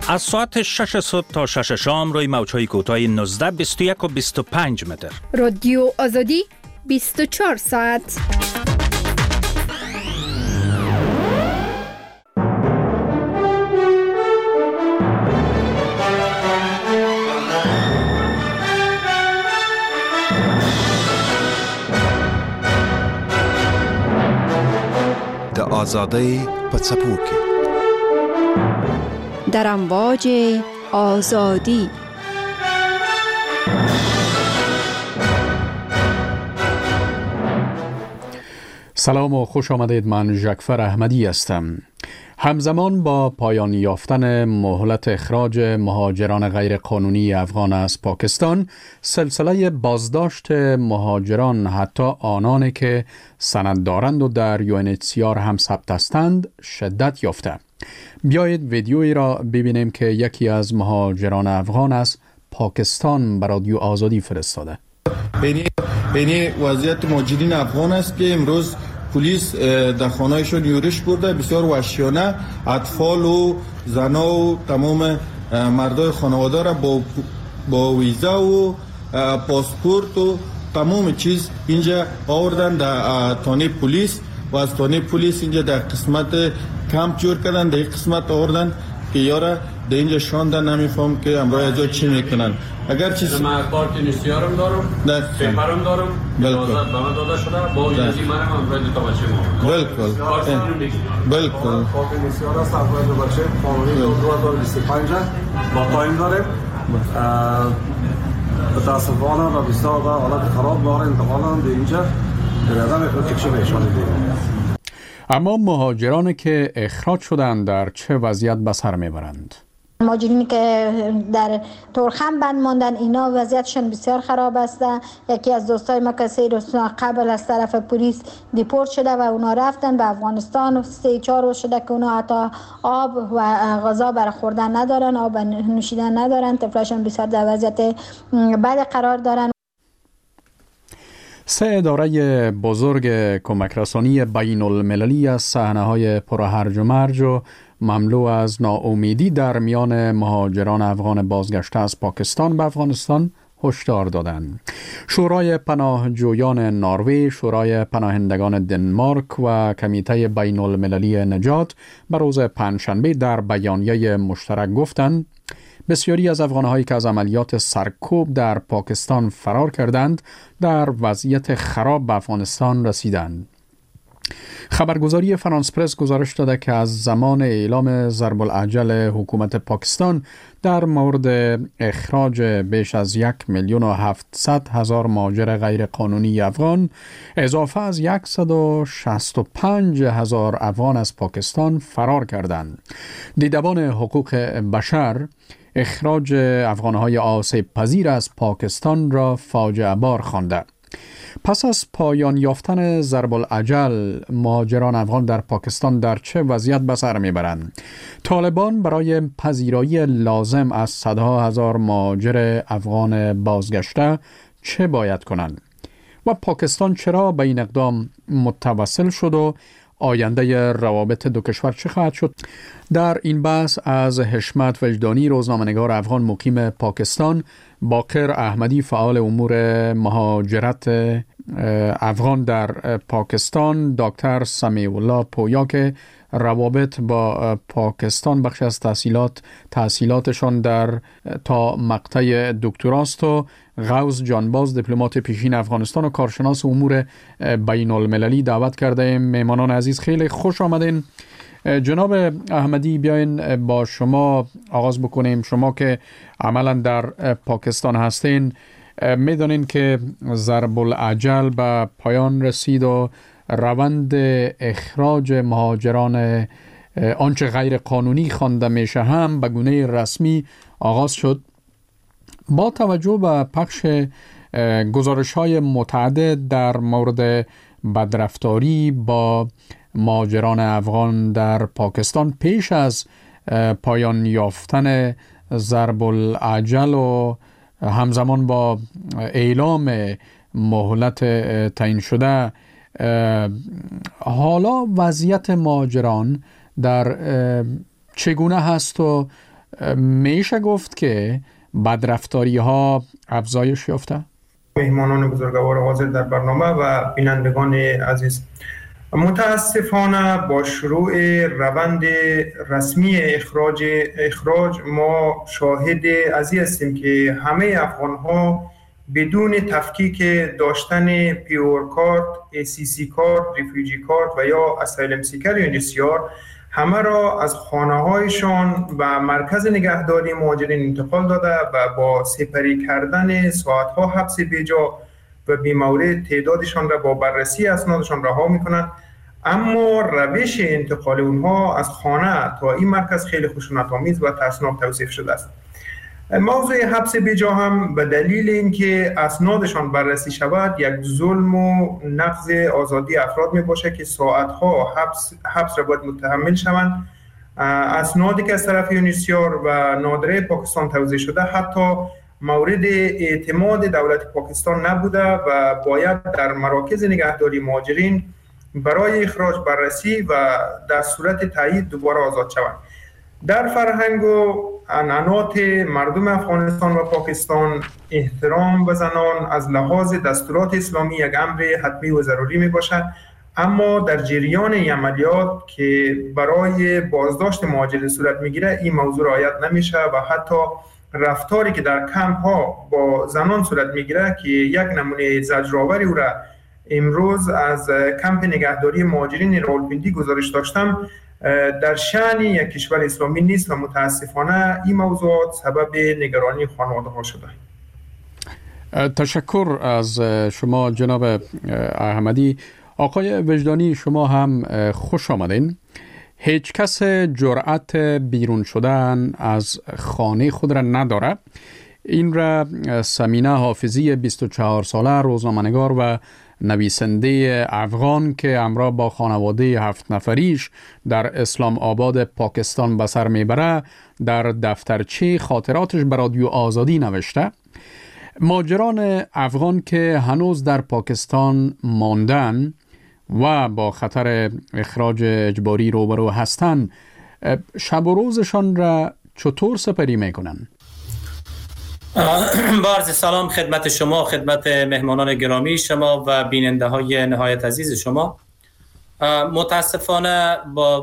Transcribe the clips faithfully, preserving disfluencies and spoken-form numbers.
از ساعت شش صبح تا شش شام روی موج‌های کوتاه نوزده، بیست و یک و بیست و پنج متر. رادیو آزادی بیست و چهار ساعت. د آزادی په څپو کې در امواج آزادی. سلام و خوش آمدید. من ژکفر احمدی هستم. همزمان با پایان یافتن مهلت اخراج مهاجران غیرقانونی افغان از پاکستان، سلسله بازداشت مهاجران، حتی آنانی که سند دارند و در یو ان اچ سی آر هم ثبت هستند، شدت یافته. بیایید ویدیویی را ببینیم که یکی از مهاجران افغان از پاکستان به رادیو آزادی فرستاده. بینی وضعیت مهاجرین افغان است که امروز پلیس در خانه‌شون یورش برده، بسیار وحشیانه اطفال و زنا و تمام مردای خانواده را با با ویزا و پاسپورت و تمام چیز اینجا آوردن در تانه پلیس و از تانه پلیس اینجا در قسمت کمپ جور کردن، در این قسمت آوردن که یارا در اینجا شاندن. نمیفهم که امروز اینجا چی میکنن. اگر چیز من اخبار تینیسیارم دارم، پیپرم دارم، اجازت به من داده شده، با اجازه منم امروز دو تا بچه ما. بالکل بالکل تینیسیار است، امروز دو بچه قانونی دو هزار و بیست و پنج با تایم داریم. متاسفانه و بسیار به حالت خراب بار انتقالم به اینجا برادر خود چکشه بهشان دیدیم. اما مهاجرانی که اخراج شدند در چه وضعیت به سر میبرند؟ مهاجرینی که در تورخم بند ماندن، اینا وضعیتشون بسیار خراب است. یکی از دوستای ما کسی رو قبل از طرف پلیس دیپورت شده و اونا رفتن به افغانستان. سه چهار روز شده که اونا حتی آب و غذا برای خوردن ندارن، آب نوشیدن ندارن. طفلشون بسیار در وضعیت بد قرار دارن. سه اداره بزرگ کمک رسانی بین المللی از صحنه‌های پر هرج و مرج و مملو از ناامیدی در میان مهاجران افغان بازگشته از پاکستان به افغانستان هشدار دادند. شورای پناهجویان نروژ، شورای پناهندگان دنمارک و کمیته بین المللی نجات به روز پنجشنبه در بیانیه مشترک گفتند بسیاری از افغان‌هایی که از عملیات سرکوب در پاکستان فرار کردند در وضعیت خراب به افغانستان رسیدند. خبرگزاری فرانس پرس گزارش داده که از زمان اعلام ضرب العجل حکومت پاکستان در مورد اخراج بیش از یک میلیون و هفتصد هزار مهاجر غیر قانونی افغان، اضافه از صد و شصت و پنج هزار افغان از پاکستان فرار کردند. دیدبان حقوق بشر اخراج افغان‌های آسیب پذیر از پاکستان را فاجعه بار خوانده. پس از پایان یافتن ضرب العجل، مهاجران افغان در پاکستان در چه وضعیت به سر میبرند؟ طالبان برای پذیرایی لازم از صدها هزار مهاجر افغان بازگشته چه باید کنند؟ و پاکستان چرا به این اقدام متوسل شد و آینده روابط دو کشور چه خواهد شد؟ در این بحث از حشمت وجدانی، روزنامه‌نگار افغان مقیم پاکستان، باقر احمدی، فعال امور مهاجرت افغان در پاکستان، دکتر سمیع الله پویا که روابط با پاکستان بخش از تحصیلات تحصیلاتشان در تا مقطع دکتراست، و غوث جانباز، دیپلمات پیشین افغانستان و کارشناس امور بین المللی دعوت کرده ایم. مهمانان عزیز خیلی خوش آمدین. جناب احمدی، بیاین با شما آغاز بکنیم. شما که عملا در پاکستان هستین، میدونین که ضرب العجل به پایان رسید و روند اخراج مهاجران آنچه غیر قانونی خوانده میشه هم به گونه رسمی آغاز شد. با توجه به پخش گزارش‌های متعدد در مورد بدرفتاری با مهاجران افغان در پاکستان پیش از پایان یافتن ضرب العجل و همزمان با اعلام مهلت تعیین شده، حالا وضعیت مهاجران در چگونه هست و میشه گفت که بدرفتاری ها افزایش یافته؟ مهمانان بزرگوار حاضر در برنامه و بینندگان عزیز، متاسفانه با شروع روند رسمی اخراج اخراج ما شاهد ازی هستیم که همه افغان‌ها بدون تفکیک داشتن پیور کارت، ای سی سی کارت، ریفیوجی کارت و یا اسایلم سیکر یا انیسیار همه را از خانه‌هایشان و مرکز نگهداری مهاجرین انتقال داده و با سپری کردن ساعت‌ها حبس بیجا و بی‌مورد تعدادشان را با بررسی اسنادشان رها می‌کنند. اما روش انتقال اونها از خانه تا این مرکز خیلی خشونت‌آمیز و ترسناک توصیف شده است. موضوع حبس بیجا هم به دلیل اینکه اسنادشان بررسی شود یک ظلم و نقض آزادی افراد می باشه که ساعتها حبس حبس را باید متحمل شوند. اسنادی که از طرف یونیسیار و نادره پاکستان توزیع شده حتی مورد اعتماد دولت پاکستان نبوده و باید در مراکز نگهداری مهاجرین برای اخراج بررسی و در صورت تایید دوباره آزاد شوند. در فرهنگ و عنعنات مردم افغانستان و پاکستان احترام به زنان از لحاظ دستورات اسلامی یک امر حتمی و ضروری می باشد، اما در جریان این عملیات که برای بازداشت مهاجرین صورت میگیره این موضوع رعایت نمیشه و حتی رفتاری که در کمپ ها با زنان صورت میگیره که یک نمونه زجرآوری او را امروز از کمپ نگهداری مهاجرین راولپنڈی گزارش داشتم در شأن یک کشور اسلامی نیست و متاسفانه این موضوعات سبب نگرانی خانواده ها شده. تشکر از شما جناب احمدی. آقای وجدانی، شما هم خوش آمدین. هیچ کس جرأت بیرون شدن از خانه خود را نداره. این را سمینه حافظی بیست و چهار ساله روزنامه‌نگار و نویسنده افغان که همراه با خانواده هفت نفریش در اسلام آباد پاکستان به سر میبره در دفترچه خاطراتش به رادیو آزادی نوشته. مهاجران افغان که هنوز در پاکستان ماندن و با خطر اخراج اجباری روبرو هستند، شب و روزشان را چطور سپری میکنن؟ با عرض سلام خدمت شما، خدمت مهمانان گرامی شما و بیننده های نهایت عزیز شما. متاسفانه با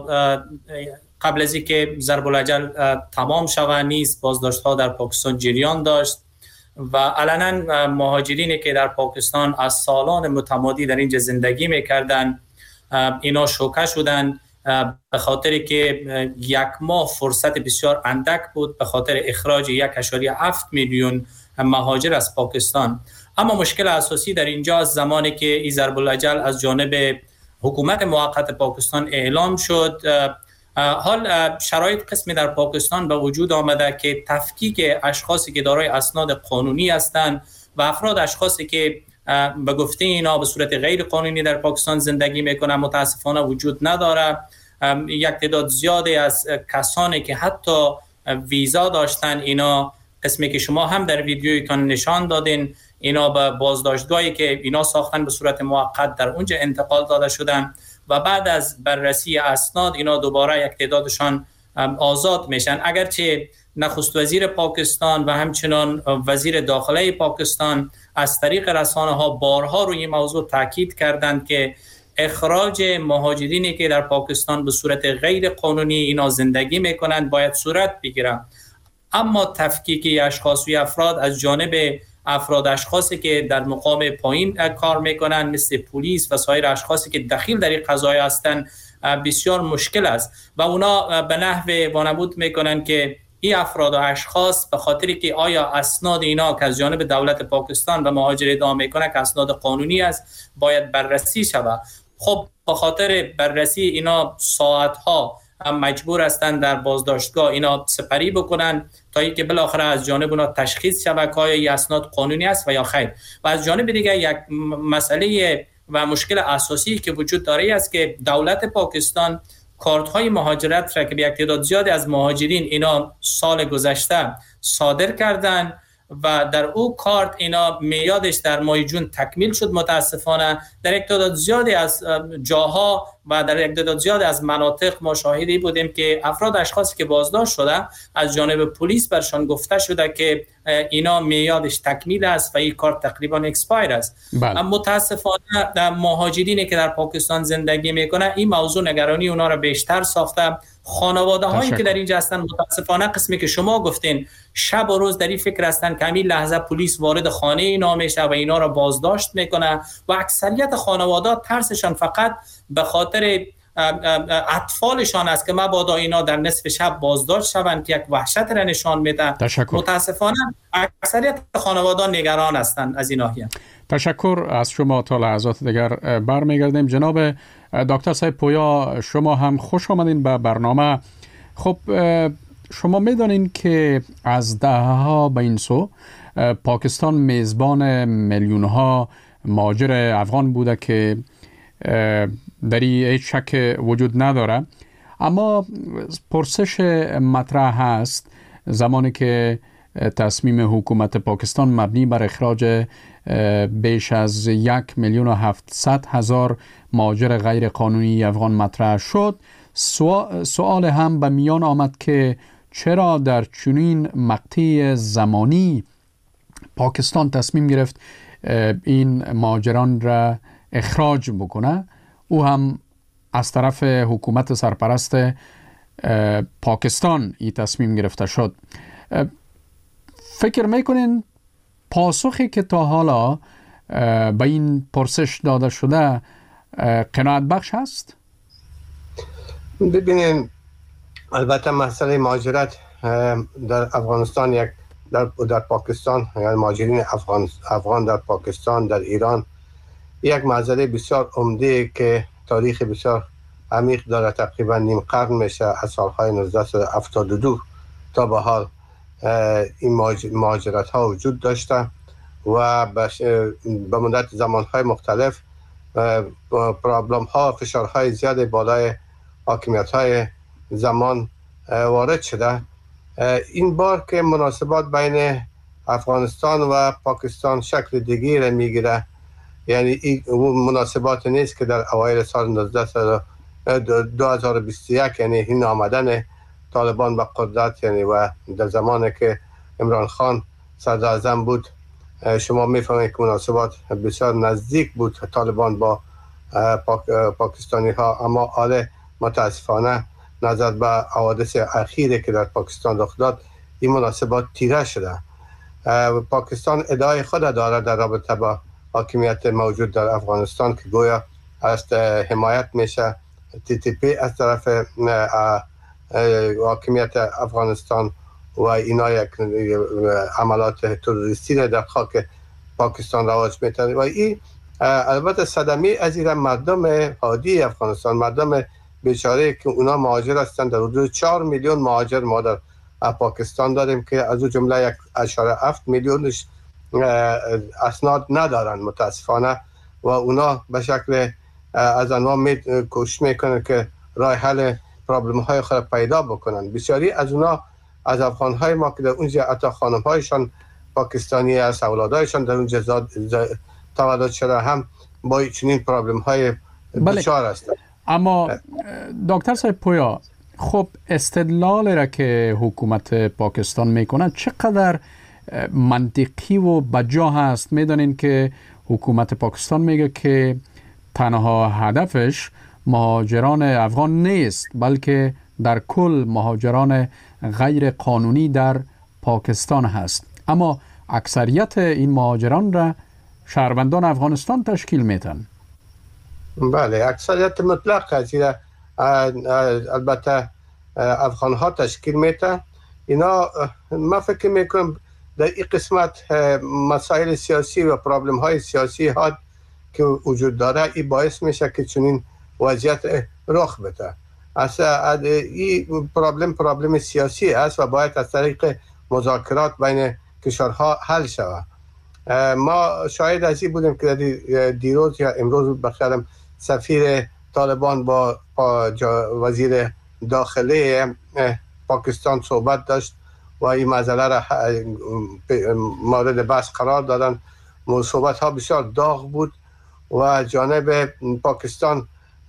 قبل از اینکه ضرب الاجل تمام شود نیز بازداشت ها در پاکستان جریان داشت و علنا مهاجرینی که در پاکستان از سالان متمادی در اینجا زندگی میکردن اینا شوکه شدن به خاطر که یک ماه فرصت بسیار اندک بود به خاطر اخراج یک اشاریه هفت میلیون مهاجر از پاکستان. اما مشکل اساسی در اینجا از زمانی که این ضرب الاجل از جانب حکومت موقت پاکستان اعلام شد، حال شرایط قسمی در پاکستان به وجود آمده که تفکیک اشخاصی که دارای اسناد قانونی هستند و افراد اشخاصی که به گفته اینا به صورت غیر قانونی در پاکستان زندگی میکنن متاسفانه وجود نداره. یک تعداد زیادی از کسانی که حتی ویزا داشتن، اینا قسمی که شما هم در ویدیویتان نشان دادین، اینا به بازداشتگاهی که اینا ساختن به صورت موقت در اونجا انتقال داده شدن و بعد از بررسی اسناد اینا دوباره یک تعدادشان آزاد میشن. اگرچه نخست وزیر پاکستان و همچنان وزیر داخله پاکستان از طریق رسانه ها بارها روی این موضوع تاکید کردند که اخراج مهاجرینی که در پاکستان به صورت غیر قانونی اینا زندگی میکنند باید صورت بگیره، اما تفکیک اشخاص و افراد از جانب افراد اشخاصی که در مقام پایین کار میکنن مثل پلیس و سایر اشخاصی که دخیل در این قضایا هستند بسیار مشکل است و اونا به نحو وانمود میکنن که این افراد و اشخاص به خاطری که آیا اسناد اینا که از جانب دولت پاکستان و مهاجر ادعا میکنه که اسناد قانونی است باید بررسی شود. خب به خاطر بررسی اینا ساعتها مجبور هستند در بازداشتگاه اینا سپری بکنن تا اینکه بالاخره از جانب اونا تشخیص شود که آیا این اسناد قانونی است و یا خیر. و از جانب دیگه یک مسئله و مشکل اساسی که وجود داره است که دولت پاکستان کارت های مهاجرت را که به یک تعداد زیادی از مهاجرین اینا سال گذشته صادر کردن و در او کارت اینا میادش در ماه جون تکمیل شد، متاسفانه در یک تعداد زیادی از جاها و در یک تعداد زیاد از مناطق ما شاهدی بودیم که افراد اشخاصی که بازداشت شده از جانب پلیس برشان گفته شده که اینا میادش تکمیل است و این کار تقریبا اکسپایر است. اما متاسفانه مهاجرینی که در پاکستان زندگی میکنه این موضوع نگرانی اونا را بیشتر ساخته. خانواده هایی که در اینجا هستن متاسفانه قسمی که شما گفتین شب و روز در این فکر هستن که همین لحظه پلیس وارد خانه اینا میشه و اینا را بازداشت میکنه و اکثریت خانواده ترسشان فقط به خاطر اطفالشان است که مبادا اینا در نصف شب بازداشت شوند که یک وحشت را نشان میده. متاسفانه اکثریت خانواده نگران هستند از این ناحیه. تشکر از شما. تا لحظات دیگر برمیگردیم. جناب دکتر صاحب پویا، شما هم خوش آمدین به برنامه. خب شما میدانین که از دهها به این سو پاکستان میزبان میلیون ها مهاجر افغان بوده که در هیچ شک وجود نداره، اما پرسش مطرح هست زمانی که تصمیم حکومت پاکستان مبنی بر اخراج بیش از یک میلیون و هفتصد هزار مهاجر غیر قانونی افغان مطرح شد، سوال هم به میان آمد که چرا در چنین مقطع زمانی پاکستان تصمیم گرفت این مهاجران را اخراج بکنه، او هم از طرف حکومت سرپرست پاکستان این تصمیم گرفته شد. فکر میکنین پاسخی که تا حالا به این پرسش داده شده قناعت بخش هست؟ ببینین، البته مسئله مهاجرت در افغانستان یک در, در پاکستان، یعنی مهاجرین افغان افغان در پاکستان، در ایران، یک مسئله بسیار عمده که تاریخ بسیار عمیق داره. تقریبا نیم قرن میشه از سالهای نوزده هفتاد و دو تا به حال این مهاجرت ها وجود داشته و به مدت زمان های مختلف پرابلم ها، فشارهای زیاد بالای حاکمیت های زمان وارد شده. این بار که مناسبات بین افغانستان و پاکستان شکل دیگری میگیره، یعنی این مناسبات نیست که در اوایل سال دو هزار و بیست و یک، یعنی این آمدن طالبان به قدرت، یعنی و در زمانی که عمران خان صدر اعظم بود، شما میفهمید که مناسبات بسیار نزدیک بود طالبان با پاک، پاکستانی ها. اما حال متاسفانه نظر به حوادث اخیری که در پاکستان رخ داد، این مناسبات تیره شده. پاکستان ادعای خود داره در رابطه با حاکمیت موجود در افغانستان که گویا است حمایت میشه تی تی پی از طرف حاکمیت افغانستان و اینا یک عملات تروریستی در خاک پاکستان رواج میتن و این البته صدمه از این مردم عادی افغانستان، مردم بیچاره که اونا مهاجر هستن. در حدود چهار میلیون مهاجر ما در پاکستان داریم که از اون جمله یک اشاره هفت میلیونش اسناد ندارن متاسفانه و اونا به شکل از انواع می کوشش میکنن که راه حل پرابلم های خود پیدا بکنن. بسیاری از اونا از افغان های ما که در اونجا حتی خانم هایشان پاکستانی است، اولادایشان در اونجا تولد شده، هم با چنین پرابلم های دچار هستند. اما دکتر صاحب پویا، خب استدلال را که حکومت پاکستان میکنه چقدر منطقی و بجا هست؟ میدانین که حکومت پاکستان میگه که تنها هدفش مهاجران افغان نیست، بلکه در کل مهاجران غیر قانونی در پاکستان هست، اما اکثریت این مهاجران را شهروندان افغانستان تشکیل میدن. بله، اکثریت مطلق از این البته افغان ها تشکیل میدن. اینا من فکر میکنم در این قسمت مسائل سیاسی و پرابلم های سیاسی ها که وجود داره، این باعث میشه که چنین وضعیت رخ بده. اصلا این پرابلم پرابلم سیاسی است و باید از طریق مذاکرات بین کشورها حل شود. ما شاهد از این بودیم که دیروز یا امروز بخیرم سفیر طالبان با وزیر داخلی پاکستان صحبت داشت و این مسئله را مورد بحث قرار دادن. صحبت ها بسیار داغ بود و جانب پاکستان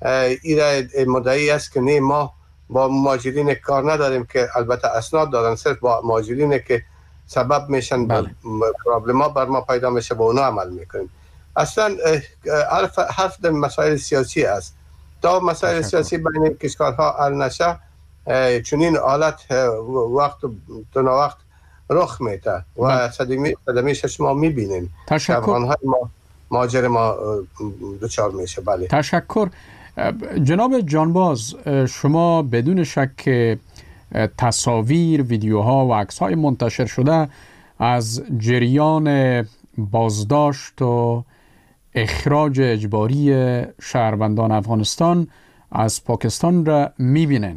این مدعی است که نه ما با مهاجرین کار نداریم که البته اسناد دارن، صرف با مهاجرین که سبب میشن بله. پرابلم ها بر ما پیدا میشه با اونا عمل میکنیم. اصلا حرف حرف در مسائل سیاسی است. تا مسائل سیاسی بین کشورها حل نشه چنین حالت وقت دو وقت رخ میده و صدمی صدمیش شما میبینیم. تشکر. ما مهاجر ما دچار میشه. بله تشکر. جناب جانباز، شما بدون شک تصاویر، ویدیوها و عکس‌های منتشر شده از جریان بازداشت و اخراج اجباری شهروندان افغانستان از پاکستان را می‌بینن.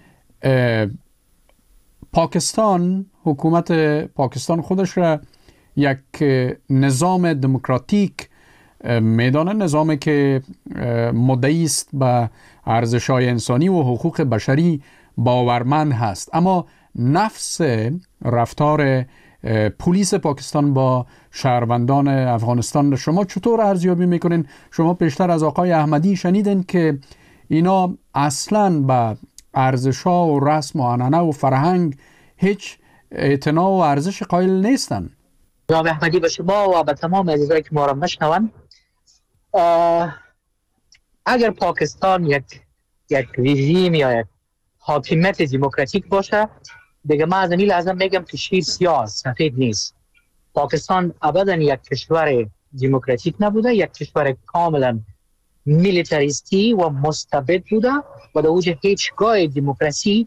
پاکستان، حکومت پاکستان خودش را یک نظام دموکراتیک میدانه، نظامی که مدعی است به ارزش‌های انسانی و حقوق بشری باورمند هست، اما نفس رفتار پلیس پاکستان با شهروندان افغانستان شما چطور ارزیابی میکنین؟ شما پیشتر از آقای احمدی شنیدین که اینا اصلاً به ارزش‌ها و رسم و عنعنه و فرهنگ هیچ اعتنا و ارزش قائل نیستن. جناب احمدی به شما و به تمام عزیزایی که ما را میشنون، اگر پاکستان یک یک رژیم یا یک حاکمیت دموکراتیک باشه، دیگه من از این لازم میگم که شیر سیاه سفید نیست. پاکستان ابدا یک کشور دموکراتیک نبوده، یک کشور کاملا میلیتاریستی و مستبد بوده و در اوج هیچگاه دموکراسی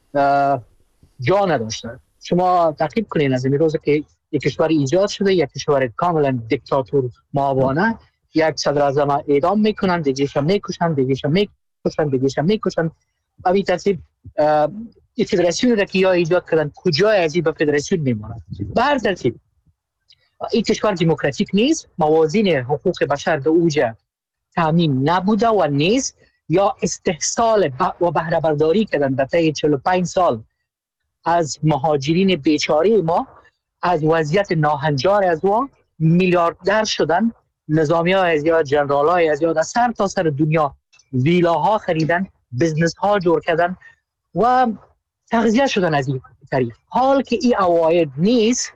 جا نداشته. شما تعقیب کنین از این روز که یک کشور ایجاد شده، یک کشور کاملا دیکتاتور مابانه، یک صدر اعظم اعدام میکنن، دیگه‌ش میکشن، دیگه‌ش میکشن، دیگه‌ش میکشن. این ترتیب این فدراسیون را که یا ایجاد کردن کجای از این به فدراسیون میمونن؟ به هر ترتیب این کشور دموکراتیک نیست، موازین حقوق بشر در اوج تامین نبوده و نیست، یا استحصال و بهره برداری کردن در طی چهل و پنج سال از مهاجرین بیچاره ما، از وضعیت ناهنجار از ما میلیاردر شدن، نظامی ها از یا جنرال های از یا در سر تا سر دنیا ویلاها خریدن، بزنس ها جور کردن و تغذیه شدن از این طریق. حال که این عواید نیست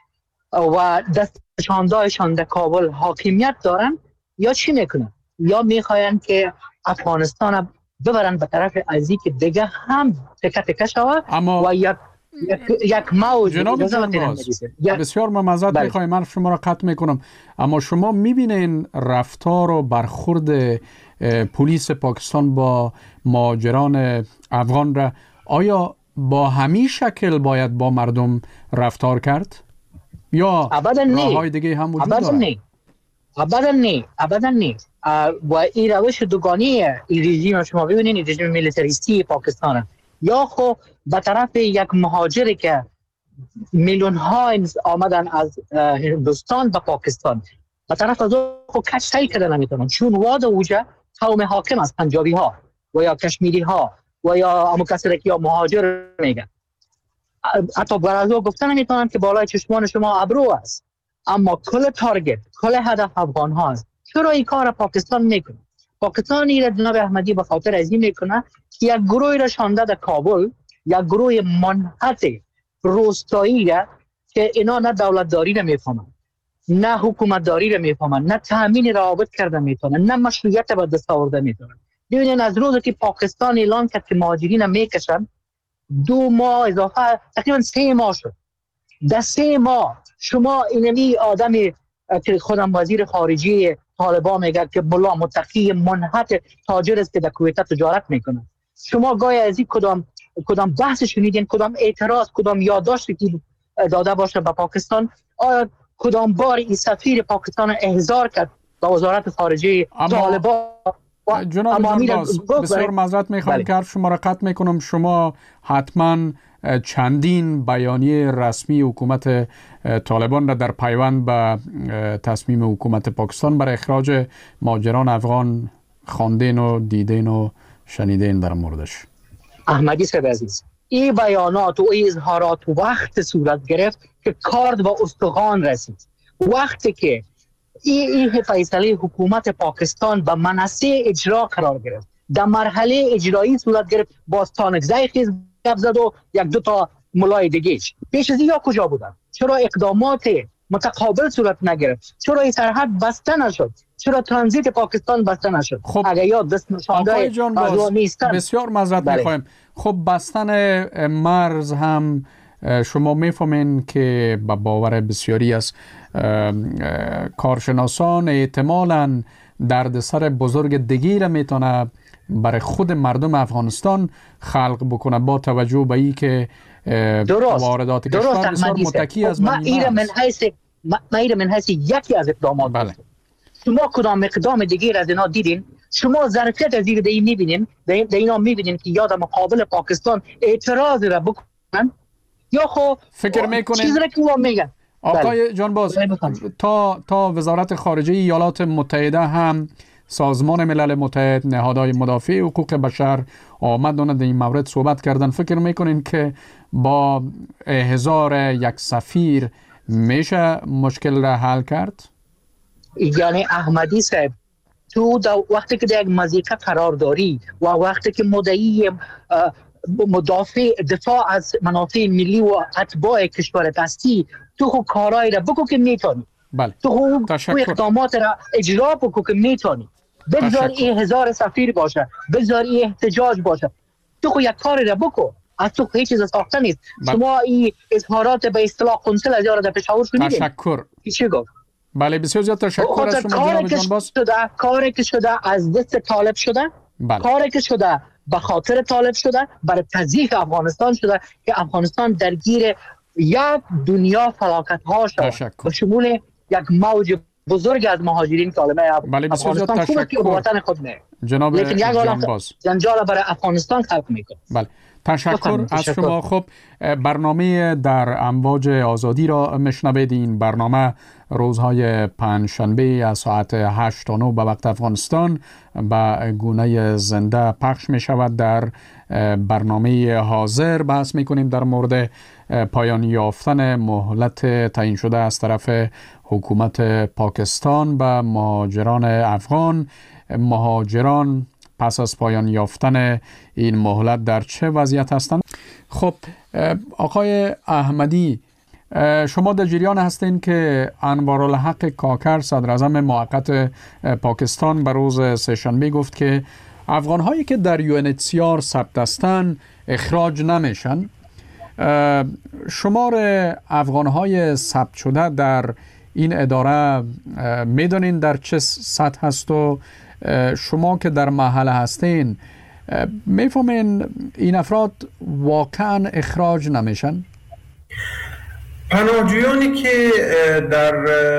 و دستشاندایشان در کابل حاکمیت دارن، یا چی میکنن؟ یا میخواین که افغانستان ببرن به طرف ازی که دیگه هم تکه تکه شود و یک یک, یک موج. جناب جانباز، بسیار ممزد بله. میخوایم، من شما را قطع میکنم، اما شما میبینین رفتار و برخورد پلیس پاکستان با مهاجران افغان را آیا با همین شکل باید با مردم رفتار کرد یا راههای دیگه هم وجود دارد؟ ابدا نه، ابدا نه، ابدا نه. و این روش دوگانه این رژیم شما ببینید، این رژیم میلیتاریستی پاکستان یا خو به طرف یک مهاجری که میلیون ها آمدن از هندوستان به پاکستان، به طرف از خو کشتایی کردن نمیتونن، چون واد اوجه قوم حاکم از پنجابی ها و یا کشمیری ها و یا همون کسی که یا مهاجر میگن، حتی برازو گفتن نمیتونن که بالای چشمان شما ابرو است، اما کل تارگت، کل هدف افغان ها است. چرا این کار پاکستان میکنه؟ پاکستان این جناب احمدی به خاطر از این میکنه که یک گروهی را شانده در کابل، یک گروه منحط روستایی را که اینا نه دولتداری را میفهمن، نه حکومتداری را میفهمن، نه تامین روابط کرده میتونن، نه مشروعیت به دست آورده میتونن. ببینید از روزی که پاکستان اعلان کرد که مهاجرین میکشن، دو ماه اضافه تقریبا سه ماه شد. در سه ماه شما اینمی آدمی که خودم وزیر خارجی طالبان میگه که ملا متقی منحط تاجر است که در کویت تجارت میکنه، شما گاهی از این کدام کدام بحث شنیدین، کدام اعتراض، کدام یادداشتی که داده باشه به پاکستان؟ آیا کدام بار این سفیر پاکستان احضار کرد به وزارت خارجه طالبان؟ جناب جانباز، بسیار معذرت میخوام که حرف شما را قطع میکنم. شما حتما چندین بیانیه رسمی حکومت طالبان را در پیوند به تصمیم حکومت پاکستان برای اخراج مهاجران افغان خواندین و دیدین و شنیدین در موردش. احمدی صاحب عزیز، این بیانات و این اظهارات وقت صورت گرفت که کارد و استخوان رسید، وقتی که این این فیصله حکومت پاکستان به منصه اجرا قرار گرفت، در مرحله اجرایی صورت گرفت. باز تانکزای خیز گپ زد و یک دو تا ملای دیگه. پیش از این یا کجا بودن؟ چرا اقدامات متقابل صورت نگرفت؟ چرا این سرحد بسته نشد؟ چرا ترانزیت پاکستان بسته نشد؟ خب اگر یاد دست نشانده از نیستن. بسیار معذرت بله. میخوایم. خب بستن مرز هم شما میفهمین که با باور بسیاری از کارشناسان احتمالاً دردسر بزرگ دیگی را میتونه برای خود مردم افغانستان خلق بکنه با توجه به این که واردات کشور بسیار متکی از من ایره من حیث من ایره من حیث یکی از اقدامات بله. شما کدام اقدام دیگه از اینا دیدین؟ شما ظرفیت از این دیگه میبینین؟ در اینا میبینین که یا در مقابل پاکستان اعتراض را بکنن یا خو فکر میکنین چیزی را که ما میگن. آقای جانباز تا تا وزارت خارجه ایالات متحده هم سازمان ملل متحد، نهادهای مدافع حقوق بشر آمدن در این مورد صحبت کردن. فکر میکنین که با احضار یک سفیر میشه مشکل را حل کرد؟ یعنی احمدی صاحب تو وقتی که در یک مضیقه قرار داری و وقتی که مدعی مدافع دفاع از منافع ملی و اتباع کشورت هستی، تو خود کارایی را بکو که میتونی. بله. تو خود اقدامات را اجرا بکو که میتونی. بذار این هزار سفیر باشه، بذار این احتجاج باشه، تو خود یک کاری را بکو. از تو هیچ چیز ساخته نیست. بله. شما این اظهارات به اصطلاح قنصل از یار در پشاور شدید. تشکر. چی گفت؟ بله بسیار زیاد تشکر از شما جناب جانباز. کاری که شده از دست طالب شده. بله. کاری که شده به خاطر طالب شده، برای تضعیف افغانستان شده که افغانستان درگیر یک دنیا فلاکت ها شد به شمول یک موج بزرگ از مهاجرین کالمه بله افغانستان خوبه که به وطن خود نه، جناب لیکن یک جانباز جنجال برای افغانستان خلق میکنه. بله تشکر از شما. خب برنامه در امواج آزادی را مشنوید. این برنامه روزهای پنجشنبه از ساعت هشت تا نه به وقت افغانستان به گونه زنده پخش می شود. در برنامه حاضر بحث می کنیم در مورد پایان یافتن مهلت تعیین شده از طرف حکومت پاکستان به مهاجران افغان. مهاجران پس از پایان یافتن این مهلت در چه وضعیت هستند؟ خب آقای احمدی، شما در جریان هستین که انوارالحق کاکر صدر اعظم موقت پاکستان به روز سه‌شنبه گفت که افغان هایی که در یو ان اچ سی آر ثبت هستند اخراج نمیشن. شمار افغان های ثبت شده در این اداره میدونین در چه سطح هست و شما که در محله هستین میفهمین این افراد واقعا اخراج نمیشن؟ پناهجویانی که در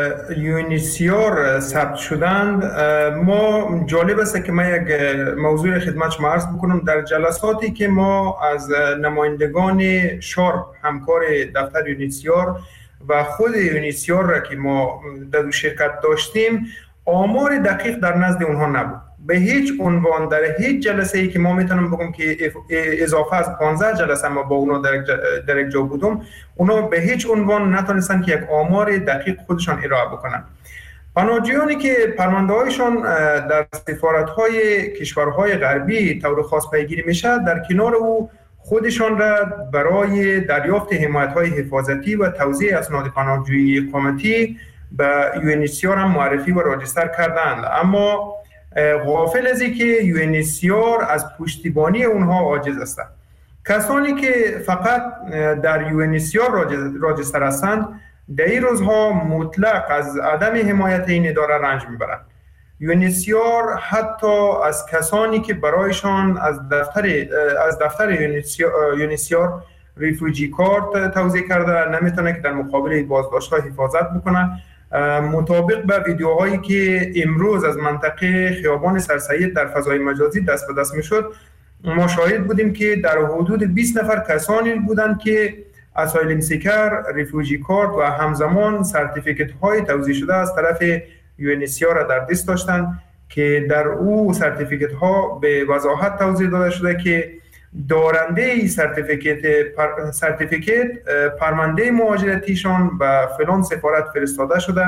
یونیسیار ثبت شدند، ما جالب است که من یک موضوع خدمت شما عرض بکنم. در جلساتی که ما از نمایندگان شارپ همکار دفتر یونیسیار و خود یونیسیار را که ما در شرکت داشتیم، آمار دقیق در نزد اونها نبود. به هیچ عنوان در هیچ جلسه ای که ما میتونم بگم که اضافه از پانزده جلسه ما با اونا در در یک جا بودم، اونا به هیچ عنوان نتونستن که یک آمار دقیق خودشان ارائه بکنن. پناهجویانی که پرونده‌هایشان در سفارت‌های کشورهای غربی طور خاص پیگیری میشه، در کنار او خودشان را برای دریافت حمایت‌های حفاظتی و توزیع اسناد پناهجویی اقامتی به یو ان اچ سی آر هم معرفی و راجستر کردند، اما غافل از اینکه یو ان اچ سی آر از پشتیبانی اونها عاجز است. کسانی که فقط در یو ان اچ سی آر راجستر هستند در این روزها مطلق از عدم حمایت این اداره رنج میبرند. یو ان اچ سی آر حتی از کسانی که برایشان از دفتر از دفتر یو ان اچ سی آر ریفوجی کارت توزیع کرده نمیتونه که در مقابل بازداشت‌ها حفاظت بکنه. مطابق به ویدیوهایی که امروز از منطقه خیابان سرسید در فضای مجازی دست به دست میشد، ما شاهد بودیم که در حدود بیست نفر کسانی بودند که اسایلم سیکر، ریفوجی کارت و همزمان سرتیفیکت های توزیع شده از طرف یو ان اچ سی آر را در دست داشتند که در او سرتیفیکت ها به وضاحت توضیح داده شده که دارنده ای سرتیفیکت پر، سرتیفیکت پرونده مهاجرتیشان به فلان سفارت فرستاده شده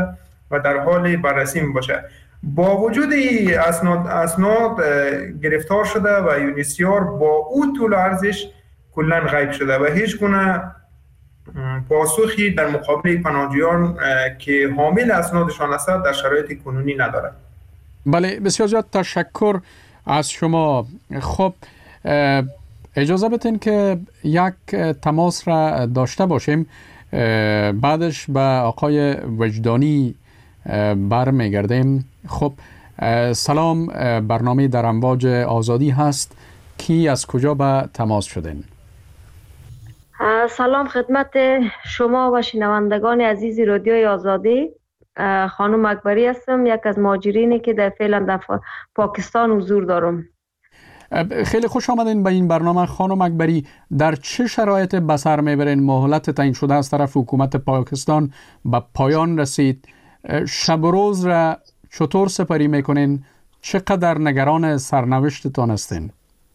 و در حال بررسی می باشه. با وجود این اسناد اسناد گرفتار شده و یونیسیار با او طول ارزش کلا غیب شده و هیچ گونه پاسخی در مقابل پناهجویان که حامل اسنادشان هستند در شرایط کنونی ندارد. بله، بسیار زیاد تشکر از شما. خب اجازه بدین که یک تماس را داشته باشیم، بعدش به آقای وجدانی برمیگردیم. خب سلام، برنامه در امواج آزادی هست. کی از کجا به تماس شدین؟ سلام خدمت شما و شنوندگان عزیز رادیوی آزادی. خانم اکبری هستم، یک از مهاجرینی که در فعلا در پاکستان حضور دارم. خیلی خوش آمدین به این برنامه. خانم اکبری، در چه شرایط به سر میبرین؟ مهلت تعیین شده از طرف حکومت پاکستان به پایان رسید. شب و روز را چطور سپری میکنین؟ چقدر نگران سرنوشتتان هستین؟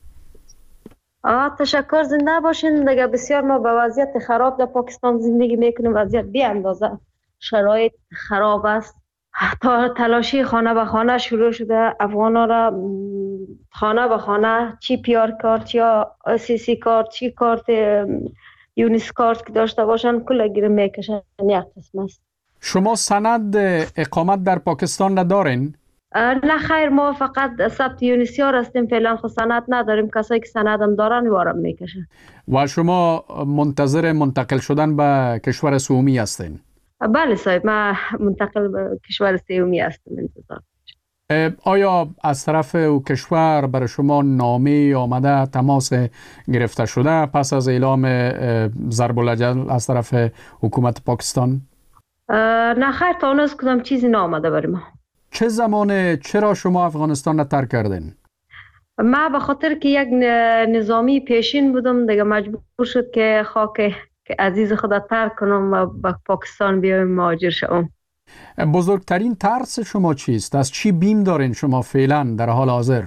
تشکر، زنده باشین. دیگه بسیار ما به وضعیت خراب در پاکستان زندگی میکنیم. وضعیت بی اندازه شرایط خراب است. تا تلاشی خانه به خانه شروع شده. افغانا را خانه به خانه چی پیار کارت یا سی سی کارت، چی کارت یونیس کارت که داشته باشن کل گیره میکشن. یک قسم است. شما سند اقامت در پاکستان ندارین؟ نه خیر، ما فقط ثبت یونیسیار هستیم. فعلا خود سند نداریم. کسایی که سند هم دارن وارم میکشن. و شما منتظر منتقل شدن به کشور سومی هستین؟ بله صاحب، ما منتقل به کشور سومی هستم. انتظار. آیا از طرف او کشور برای شما نامه آمده، تماس گرفته شده پس از اعلام ضرب الاجل از طرف حکومت پاکستان؟ نه خیر، تا اون از کدام چیزی نامده برای ما. چه زمانه چرا شما افغانستان را ترک کردین؟ ما به خاطر که یک نظامی پیشین بودم دیگه مجبور شد که خاک که عزیز خدا ترک کنم و به پاکستان بیایم مهاجر شوم. بزرگترین ترس شما چیست؟ از چی بیم دارین شما فعلا در حال حاضر؟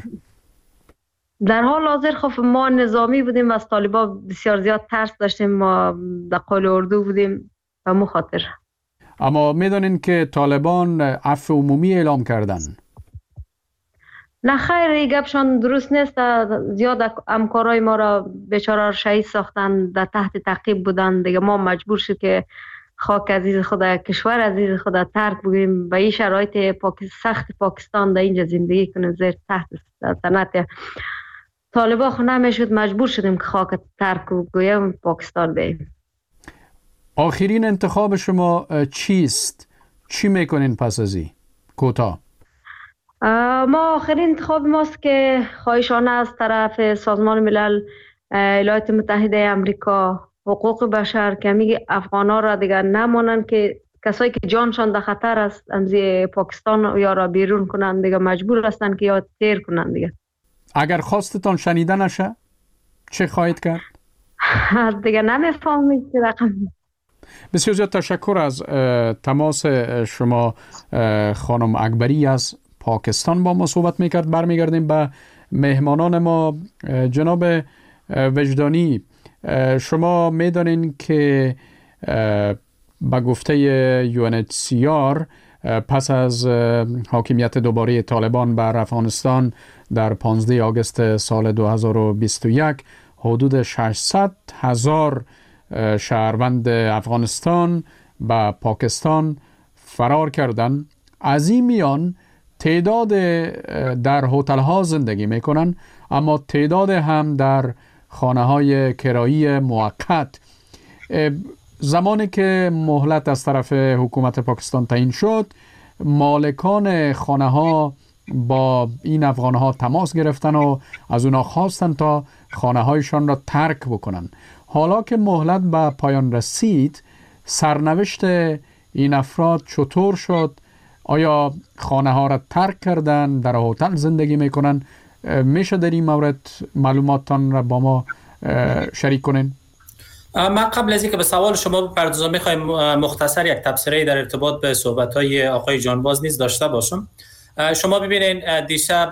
در حال حاضر خب ما نظامی بودیم، از طالبان بسیار زیاد ترس داشتیم. ما در قال اردو بودیم و مو خاطر. اما میدونین که طالبان عفو عمومی اعلام کردن؟ نه خیر، این گپشان درست نیست. زیاد همکارای ما را بیچاره شهید ساختن، در تحت تعقیب بودن. دیگه ما مجبور شد که خاک عزیز خدا، کشور عزیز خدا ترک بگیم. به این شرایط پاک... سخت پاکستان در اینجا زندگی کنیم زیر تحت سلطنت طالبان خو نمیشد. مجبور شدیم که خاک ترک بگویم پاکستان بریم. آخرین انتخاب شما چیست؟ چی میکنین پس از این؟ کوتاه. ما آخرین انتخاب ماست که خواهشانه از طرف سازمان ملل، ایالات متحده امریکا، حقوق بشر که میگه افغانا را دیگر نمانن، که کسایی که جانشان در خطر است امزی پاکستان یا را بیرون کنن، دیگه مجبور هستن که یا تیر کنن. دیگه اگر خواستتان شنیده نشه چه خواهید کرد؟ دیگه نمیفهمید که رقم. بسیار زیاد تشکر از تماس شما خانم اکبری از پاکستان با ما صحبت میکرد. برمیگردیم به مهمانان ما. جناب وجدانی، شما میدانین که به گفته یو ان اچ سی آر پس از حاکمیت دوباره طالبان بر افغانستان در پانزده آگوست سال دو هزار و بیست و یک حدود ششصد هزار شهروند افغانستان به پاکستان فرار کردند. از این میان تعداد در هتل ها زندگی میکنن، اما تعداد هم در خانه های کرایی موقت. زمانی که مهلت از طرف حکومت پاکستان تعیین شد، مالکان خانه ها با این افغان ها تماس گرفتن و از اونا خواستن تا خانه هایشان را ترک بکنن. حالا که مهلت به پایان رسید، سرنوشت این افراد چطور شد؟ آیا خانه ها را ترک کردن، در هتل زندگی میکنن؟ میشه در این مورد معلوماتتان را با ما شریک کنین؟ من قبل از اینکه به سوال شما بپردازم میخوایم مختصر یک تبصره در ارتباط به صحبت‌های آقای جانباز نیز داشته باشم. شما ببینید دیشب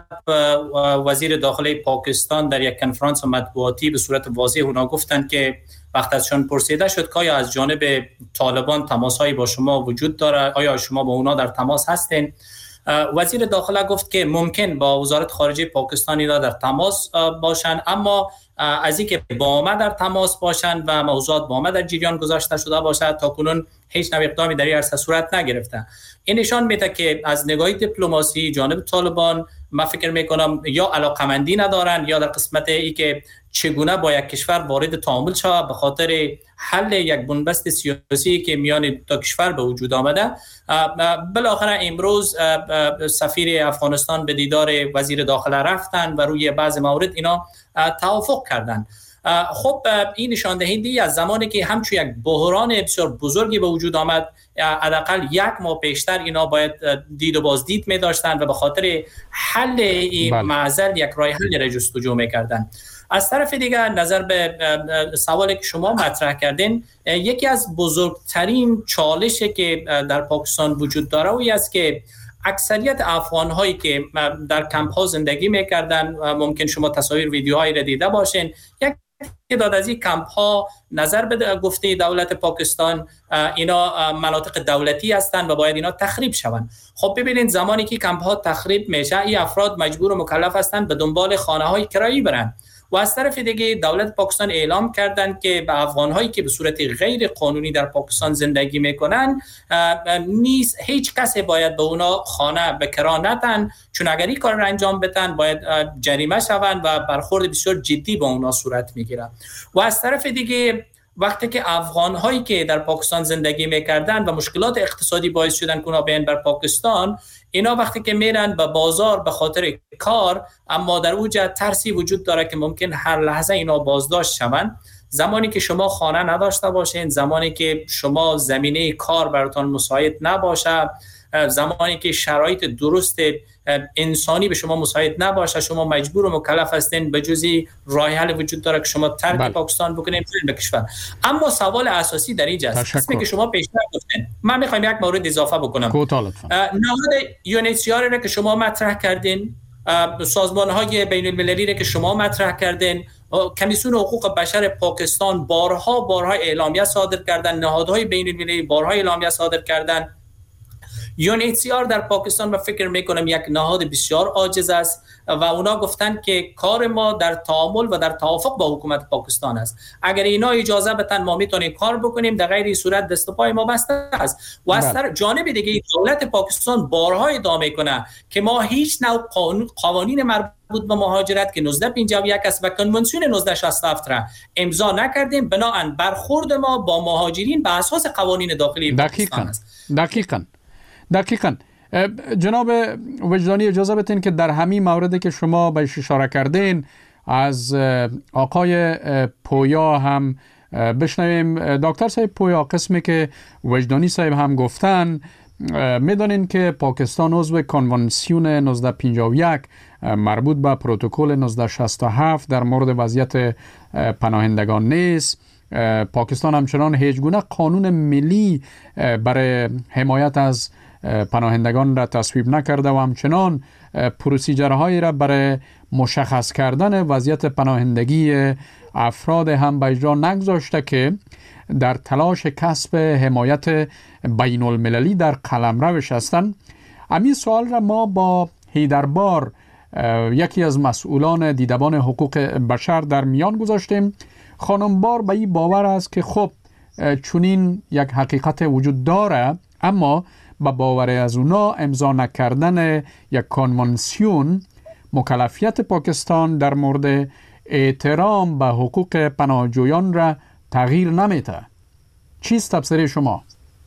وزیر داخلی پاکستان در یک کنفرانس مطبوعاتی به صورت واضح اونا گفتند که وقت ازشان پرسیده شد که آیا از جانب طالبان تماس‌هایی با شما وجود داره، آیا شما با اونا در تماس هستین؟ وزیر داخله گفت که ممکن با وزارت خارجه پاکستان اینا در تماس باشند، اما از اینکه با ما در تماس باشند و موضوعات با ما در جریان گذاشته شده باشد تا کنون هیچ نوع اقدامی در این عرصه صورت نگرفته. این نشان میده که از نگاه دیپلماسی جانب طالبان من فکر میکنم یا علاقمندی ندارن یا در قسمت ای که چگونه با یک کشور وارد تعامل شود به خاطر حل یک بنبست سیاسی که میان دو کشور به وجود آمده. بالاخره امروز سفیر افغانستان به دیدار وزیر داخله رفتن و روی بعض موارد اینا توافق کردند. خب این نشان دهنده از زمانی که همچون یک بحران بسیار بزرگی به وجود آمد، حداقل یک ماه پیشتر اینا باید دید و بازدید می داشتن و به خاطر حل این معضل یک راه حل را جستجو می کردن. از طرف دیگر نظر به سوالی که شما مطرح کردین، یکی از بزرگترین چالشی که در پاکستان وجود داره و است که اکثریت افغان هایی که در کمپ ها زندگی میکردن، ممکن شما تصاویر ویدیوهایی را دیده باشین، یک تعداد از این کمپ ها نظر به گفته دولت پاکستان اینا مناطق دولتی هستند و باید اینا تخریب شوند. خب ببینید زمانی که کمپ ها تخریب میشه، این افراد مجبور و مکلف هستند به دنبال خانه های کرایی برن و از طرف دیگه دولت پاکستان اعلام کردند که به افغان هایی که به صورت غیر قانونی در پاکستان زندگی میکنن نیست هیچ کسی باید به اونا خانه به کرا ندن، چون اگر این کار را انجام بدن باید جریمه شوند و برخورد بسیار جدی با اونا صورت میگیره. و از طرف دیگه وقتی که افغان هایی که در پاکستان زندگی میکردن و مشکلات اقتصادی باعث شدن که اونا بیان بر پاکستان، اینا وقتی که میرن به بازار به خاطر کار، اما در اوجه ترسی وجود داره که ممکن هر لحظه اینا بازداشت شوند. زمانی که شما خانه نداشته باشین، زمانی که شما زمینه کار براتون مساعد نباشه، زمانی که شرایط درست انسانی به شما مساعد نباشه، شما مجبور و مکلف هستین به جزی راه حل وجود داره که شما ترک بله. پاکستان بکنین به کشور. اما سوال اساسی در اینجا است، اسمی که شما پیشتر گفتین، من میخوایم یک مورد اضافه بکنم. نهاد یونیسیار را که شما مطرح کردین، سازمان های بین المللی را که شما مطرح کردین، کمیسیون حقوق بشر پاکستان بارها بارها اعلامیه صادر کردن، نهادهای بین المللی بارها اعلامیه صادر کردن. یون ایچ سی آر در پاکستان من فکر میکنم یک نهاد بسیار عاجز است و اونا گفتن که کار ما در تعامل و در توافق با حکومت پاکستان است. اگر اینا اجازه بدن ما میتونیم کار بکنیم، در غیر صورت دست و پای ما بسته است. و از طرف جانب دیگه دولت پاکستان بارها ادعا میکنه که ما هیچ نوع قانون قوانین مربوط به مهاجرت که نوزده پنجاه و یک است و کنونسیون نوزده شصت و هفت را امضا نکردیم، بنابراین برخورد ما با مهاجرین به اساس قوانین داخلی پاکستان است. دقیقاً دقیقاً جناب وجدانی اجازه بدین که در همین موردی که شما بهش اشاره کردین از آقای پویا هم بشنویم. دکتر صاحب پویا، قسمی که وجدانی صاحب هم گفتن، میدانین که پاکستان عضو کنوانسیون نوزده پنجاه و یک مربوط به پروتکل نوزده شصت و هفت در مورد وضعیت پناهندگان نیست. پاکستان همچنان هیچ گونه قانون ملی برای حمایت از پناهندگان را تصویب نکرده و همچنان پروسیجرهایی را برای مشخص کردن وضعیت پناهندگی افراد هم به اجرا نگذاشته که در تلاش کسب حمایت بین المللی در قلمروش هستند. همین سوال را ما با حیدربار، یکی از مسئولان دیدبان حقوق بشر، در میان گذاشتیم. خانم بار به این باور است که خب چونین یک حقیقت وجود داره، اما با باور از اونا امضا نکردن یک کنوانسیون مکلفیت پاکستان در مورد احترام به حقوق پناهجویان را تغییر نمیده. چیست تفسیر شما؟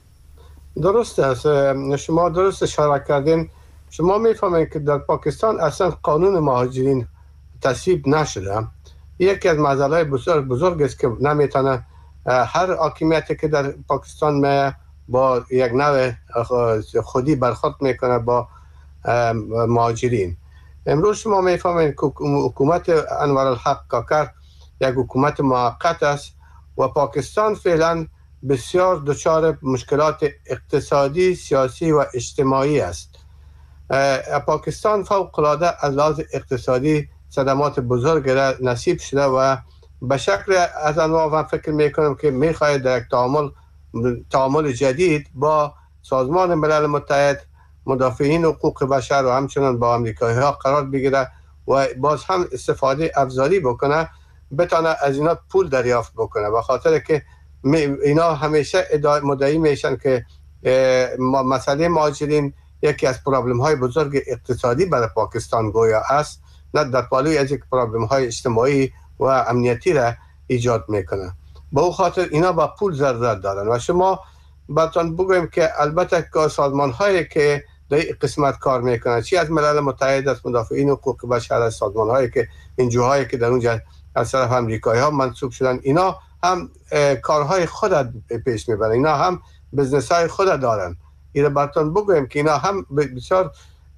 درست است، شما درست اشاره کردین. شما میفهمید که در پاکستان اصلا قانون مهاجرین تصویب نشده. یکی از مسائل بسیار بزرگ است که نمیتونه هر حاکمیتی که در پاکستان می با یک نوع خودی برخورد میکنه با مهاجرین. امروز شما میفهمید که حکومت انوارالحق کاکر یک حکومت موقت است و پاکستان فعلا بسیار دچار مشکلات اقتصادی، سیاسی و اجتماعی است. پاکستان فوق العاده از لحاظ اقتصادی صدمات بزرگ را نصیب شده و به شکل از انواع فکر میکنم که میخواهد در یک تعامل تعامل جدید با سازمان ملل متحد، مدافعین حقوق بشر و همچنان با امریکایی ها قرار بگیره و باز هم استفاده افزاری بکنه، بتانه از اینا پول دریافت بکنه. به خاطر که اینا همیشه مدعی میشن که مسئله مهاجرین یکی از پرابلم های بزرگ اقتصادی برای پاکستان گویا است، نه در پالوی از یک پرابلم های اجتماعی و امنیتی را ایجاد میکنه. به او خاطر اینا با پول ضرورت دارن و شما باتون بگویم که البته سازمان هایی که در این قسمت کار میکنن، چی از ملل متحد، از مدافعین حقوق بشر، از سازمان هایی که انجوهایی که در اونجا از طرف امریکایی ها منصوب شدن، اینا هم کارهای خود پیش میبرن، اینا هم بزنس های خود دارن. اینا باتون بگویم که اینا هم بسیار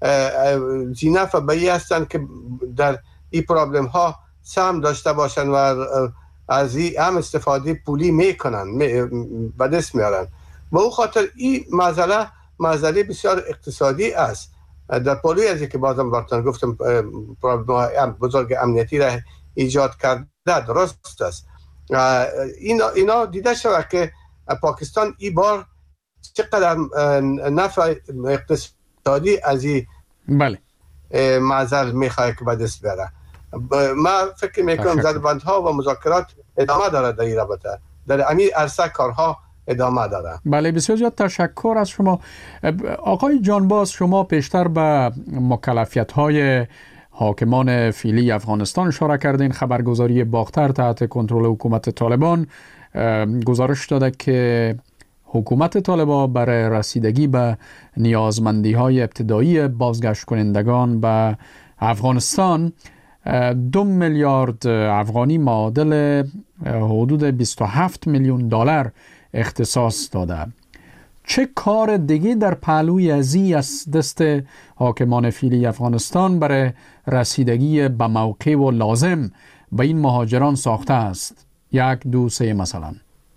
زینف و بایی هستن که در این پرابلم ها سهم داشته باشن و از این هم استفاده پولی میکنن، به دست میارن. به او خاطر این مسئله مسئله بسیار اقتصادی است. در پالوی از که بازم براتون گفتم پرابلم بزرگ امنیتی را ایجاد کرده، درست است. اینا, اینا دیده شود که پاکستان این بار چقدر نفع اقتصادی از این بله معضل میخواه که به دست بیاره. ما فکر میکنم زدبندها و مذاکرات ادامه داره در این رابطه، در امی عرصه کارها ادامه داره. بله بسیار زیاد تشکر از شما. آقای جانباز، شما پیشتر به مکلفیت های حاکمان فعلی افغانستان اشاره کردین. خبرگزاری باختر تحت کنترل حکومت طالبان گزارش داده که حکومت طالبان برای رسیدگی به نیازمندی های ابتدایی بازگشت کنندگان به افغانستان دو میلیارد افغانی معادل حدود بیست و هفت میلیون دلار اختصاص داده. چه کار دیگه در پهلوی ازی از دست حاکمان فعلی افغانستان برای رسیدگی به موقع و لازم به این مهاجران ساخته است؟ یک دو سه مثلا.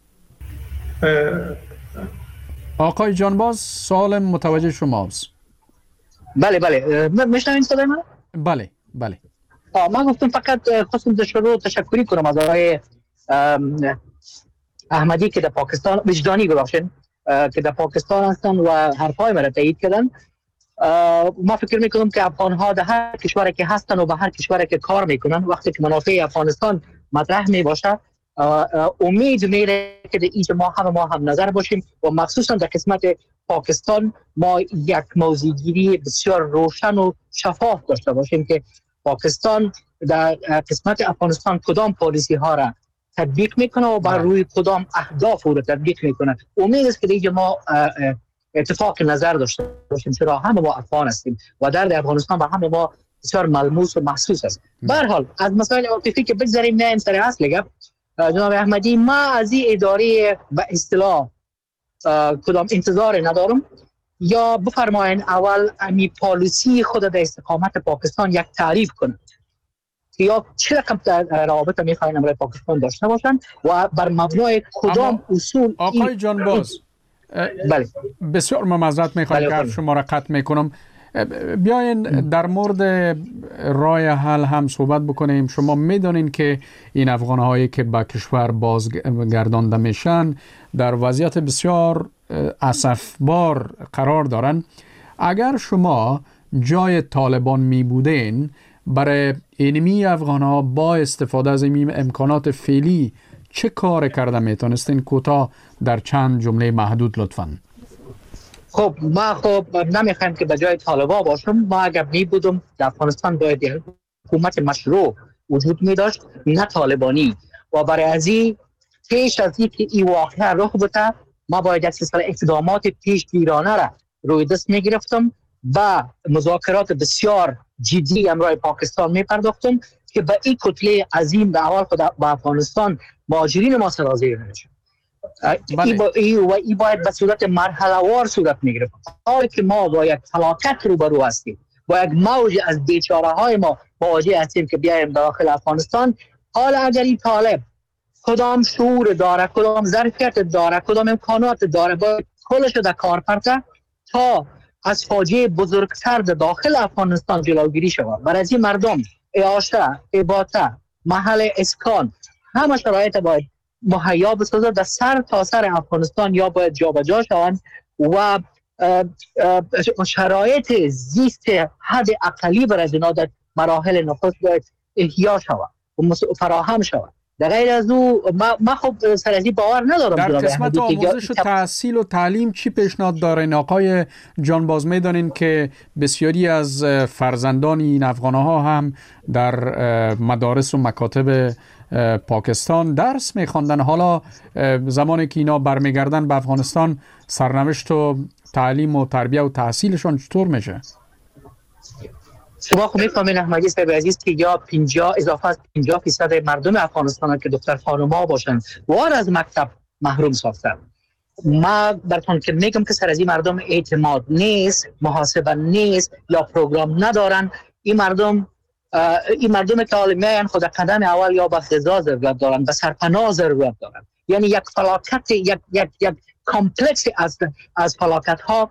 آقای جانباز، سوال متوجه شماست. بله بله میشنوین صدای من؟ بله بله. من گفتم فقط خواستم در شروع تشکری کنم از آقای احمدی که در پاکستان، وجدانی ببخشید، که در پاکستان هستن و حرفای مرا تایید کردن. ما فکر میکنم که افغانها در هر کشوری که هستن و به هر کشوری که کار میکنن، وقتی که منافع افغانستان مطرح می باشه، امید میره که در اینجا ما هم ما هم نظر باشیم و مخصوصا در قسمت پاکستان ما یک موضوعگیری بسیار روشن و شفاف داشته باشیم که پاکستان در قسمت افغانستان کدام پالیسی ها را تطبیق میکنه و بر روی کدام اهداف رو تطبیق میکنه. امید است که دیگه ما اتفاق نظر داشته باشیم، چرا همه ما افغان هستیم و درد افغانستان به همه ما بسیار ملموس و محسوس است. به هر حال از مسائل عاطفی که بگذاریم نه سر اصل گپ، جناب احمدی، ما از این اداره به اصطلاح کدام انتظار ندارم، یا بفرمایین اول امی پالیسی خود در استقامت پاکستان یک تعریف کنه یا چه رقم روابط میخواین برای پاکستان داشته باشن و بر مبنای کدام اصول. آقای جانباز، بله بسیار معذرت میخوایم که شما را قطع میکنم. بیاین در مورد رای حل هم صحبت بکنیم. شما میدونین که این افغانهایی که به کشور بازگردانده میشن در وضعیت بسیار اسفبار قرار دارن. اگر شما جای طالبان می بودین، برای اینمی افغانها با استفاده از این امکانات فعلی چه کار کرده میتونستین؟ کوتاه در چند جمله محدود لطفاً. خب ما خب نمیخوایم که به جای طالبان باشم. ما اگر می بودم در افغانستان باید حکومت مشروع وجود می داشت، نه طالبانی، و برای ازی پیش از اینکه این واقعه رخ بده ما باید یک سلسله اقدامات پیشگیرانه را روی دست می گرفتم و مذاکرات بسیار جدی امروی پاکستان می پرداختم که به این کتله عظیم به اول خود به افغانستان مهاجرین ما سرازیر نشه. ای با ای و ای باید به صورت مرحله وار صورت می گرفت. حالی که ما با یک فلاکت روبرو هستیم، با یک موج از بیچاره های ما مواجه هستیم که بیایم داخل افغانستان، حالا اگر این طالب کدام شعور داره، کدام ظرفیت داره، کدام امکانات داره، باید کلش در کار پرته تا از فاجعه بزرگتر در داخل افغانستان جلوگیری شود. برای از این مردم اعاشه، اباته، محل اسکان، همه شرایط باید مهیا بسازد در سر تا سر افغانستان یا باید جابجا شوند و شرایط زیست حد اقلی برای اینا در مراحل نخست باید احیا شود و فراهم شود. در غیر از او ما خب سرازی باور ندارم. در قسمت آموزش و تحصیل و تعلیم چی پیشنهاد دارین آقای جانباز؟ میدانین که بسیاری از فرزندان این افغان‌ها هم در مدارس و مکاتب پاکستان درس میخواندن. حالا زمانی که اینا برمیگردن به افغانستان سرنوشت و تعلیم و تربیه و تحصیلشون چطور میشه؟ شما خب میفهمین احمدی صاحب عزیز که یا پنجاه اضافه از پنجاه فیصد مردم افغانستان که دختر خانم‌ها باشن وار از مکتب محروم ساختن. ما براتون که میگم که سر از این مردم اعتماد نیست، محاسبه نیست یا پروگرام ندارن. این مردم این مردم که حالا میاین خود قدم اول یا به غذا ضرورت دارن، به سرپناه ضرورت دارن. یعنی یک فلاکت یک یک یک کامپلکس از از فلاکت ها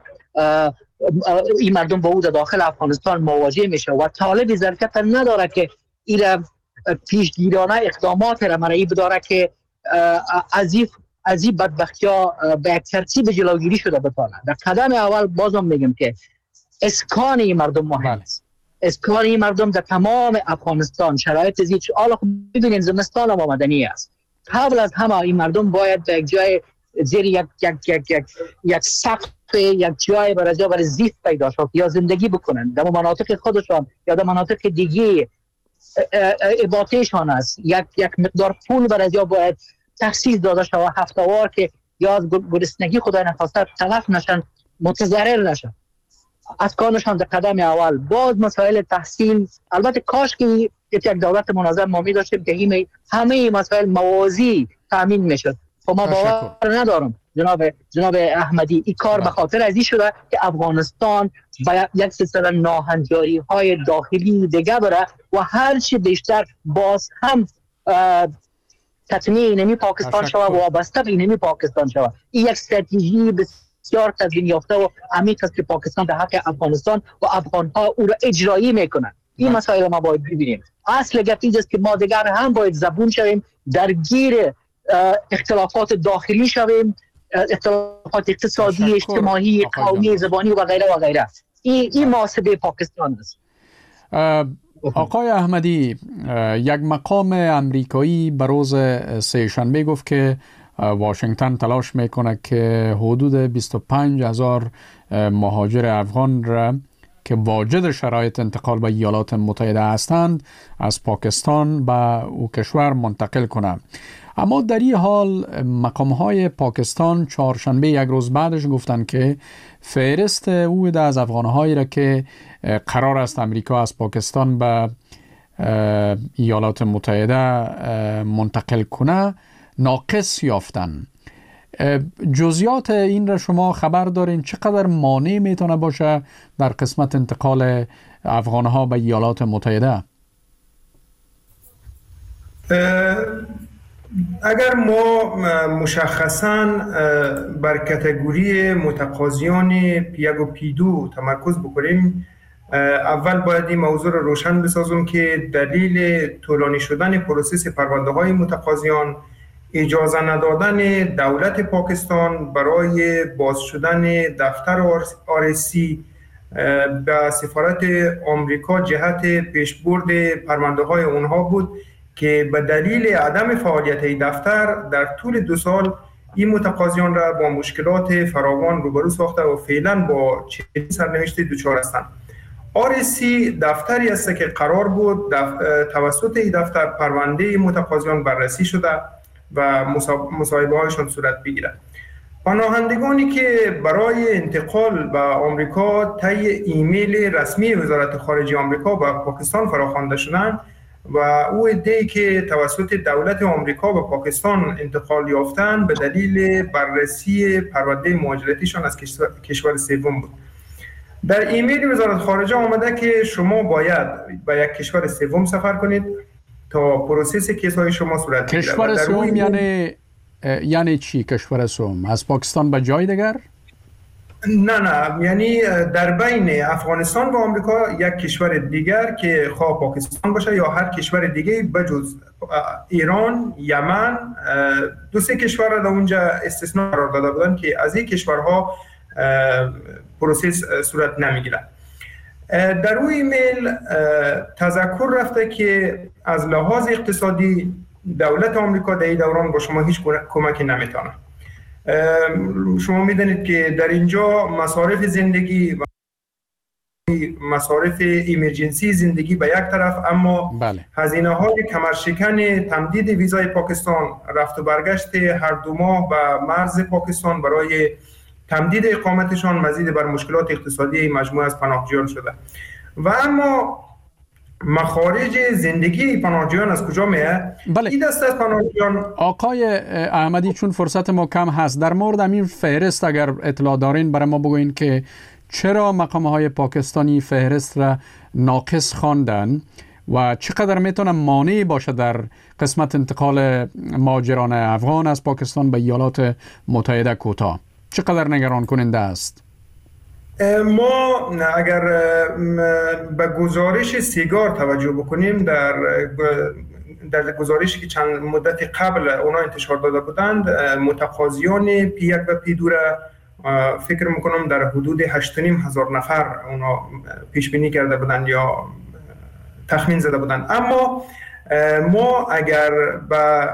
این مردم با او در داخل افغانستان مواجه میشه و طالب ظرفیت نداره که این پیشگیرانه اقدامات را مرئی بداره که از این از این بدبختی ها به یک ترتیب جلوگیری شده بتانه. در قدم اول بازم میگم که اسکان این مردم مهم است. اسکان این مردم در تمام افغانستان شرایط زیست. حالا خب ببینید زمستان هم آمدنی است. قبل از همه این مردم باید به یک جای زیر یک یک یک یک یک سقف یک جای برای جا برای زیست پیدا شد یا زندگی بکنن در مناطق خودشان یا در مناطق دیگه اباتهشان است. یک یک مقدار پول برای جا باید تخصیص داده شود هفته‌وار که یا از گرسنگی خدای نخواسته تلف نشن، متضرر نشن. از کارشان در قدم اول باز مسائل تحصیل. البته کاش که یک دولت منظم ما می داشتیم که همه مسائل موازی تامین میشد. خب ما باور ندارم جناب جناب احمدی این کار به خاطر از این شده که افغانستان با یک سلسله ناهنجاری های داخلی دیگه بره و هر چی بیشتر باز هم تطمیع اینمی پاکستان شود و وابسته به اینمی پاکستان شود. این یک استراتژی بسیار تدوین یافته و عمیق است که پاکستان در حق افغانستان و افغانها او را اجرایی میکنن. این مسائل ما باید ببینیم. اصل گپ اینجاست که ما دیگر هم باید زبون شویم، درگیر اختلافات داخلی شویم، اختلافات اقتصادی، اجتماعی، قومی، زبانی و غیره و غیره. این این محاسبه پاکستان است. آقای احمدی، یک مقام امریکایی به روز سه شنبه گفت که واشنگتن تلاش میکنه که حدود بیست و پنج هزار مهاجر افغان را که واجد شرایط انتقال به ایالات متحده هستند از پاکستان به او کشور منتقل کنه. اما در این حال مقام‌های پاکستان چهارشنبه یک روز بعدش گفتن که فهرست او از افغان‌هایی را که قرار است امریکا از پاکستان به ایالات متحده منتقل کنه ناقص یافتن. جزئیات این را شما خبر دارین؟ چقدر مانع میتونه باشه در قسمت انتقال افغان‌ها به ایالات متحده؟ اگر ما مشخصاً بر کاتگوری متقاضیان پی یک و پی دو تمرکز بکنیم، اول باید این موضوع را روشن بسازم که دلیل طولانی شدن پروسس پرونده‌های متقاضیان اجازه ندادن دولت پاکستان برای باز شدن دفتر آر اس سی به سفارت آمریکا جهت پیشبرد پرونده‌های اونها بود که به دلیل عدم فعالیت این دفتر در طول دو سال این متقاضیان را با مشکلات فراوان روبرو ساخته و فعلا با چنین سرنوشت دچار هستند. آر اس سی دفتری است که قرار بود توسط این دفتر پرونده متقاضیان بررسی شده و مصاحبه هایشان صورت بگیرد. پناهندگانی که برای انتقال به آمریکا طی ایمیل رسمی وزارت خارجه آمریکا به پاکستان فراخوانده شدند و او عده‌ای که توسط دولت آمریکا به پاکستان انتقال یافتند به دلیل بررسی پرونده مهاجرتیشان از کشور سوم بود. در ایمیل وزارت خارجه آمده که شما باید به یک کشور سوم سفر کنید تا پروسس کیس‌های شما صورت بگیرد. کشور سوم یعنی یعنی چی کشور سوم؟ از پاکستان به جای دیگر؟ نه نه یعنی در بین افغانستان و آمریکا یک کشور دیگر که خواه پاکستان باشه یا هر کشور دیگه بجز ایران، یمن، دو سه کشور را در اونجا استثناء قرار داده بودن که از این کشورها پروسس صورت نمیگیره. در روی ایمیل تذکر رفته که از لحاظ اقتصادی دولت آمریکا در این دوران با شما هیچ کمکی نمیتونه. شما میدونید که در اینجا مصارف زندگی و مصارف ایمرجنسی زندگی به یک طرف، اما بله. هزینه های کمرشکن تمدید ویزای پاکستان، رفت و برگشت هر دو ماه به مرز پاکستان برای تمدید اقامتشان مزید بر مشکلات اقتصادی مجموعه از پناهجویان شده. و اما مخارج زندگی پناهجویان از کجا میه؟ بله. این دسته از پناهجویان. آقای احمدی، چون فرصت ما کم هست، در مورد همین فهرست اگر اطلاع دارین برای ما بگوین که چرا مقام‌های پاکستانی فهرست را ناقص خواندن و چقدر میتونه مانع باشه در قسمت انتقال مهاجران افغان از پاکستان به ایالات متحده کوتاه؟ چقدر نگران کننده است؟ ما اگر به گزارش سیگار توجه بکنیم، در در گزارشی که چند مدت قبل اونا انتشار داده بودند، متقاضیان پی یک و پی دو را فکر میکنم در حدود هشت و نیم هزار نفر اونا پیش بینی کرده بودند یا تخمین زده بودند. اما ما اگر به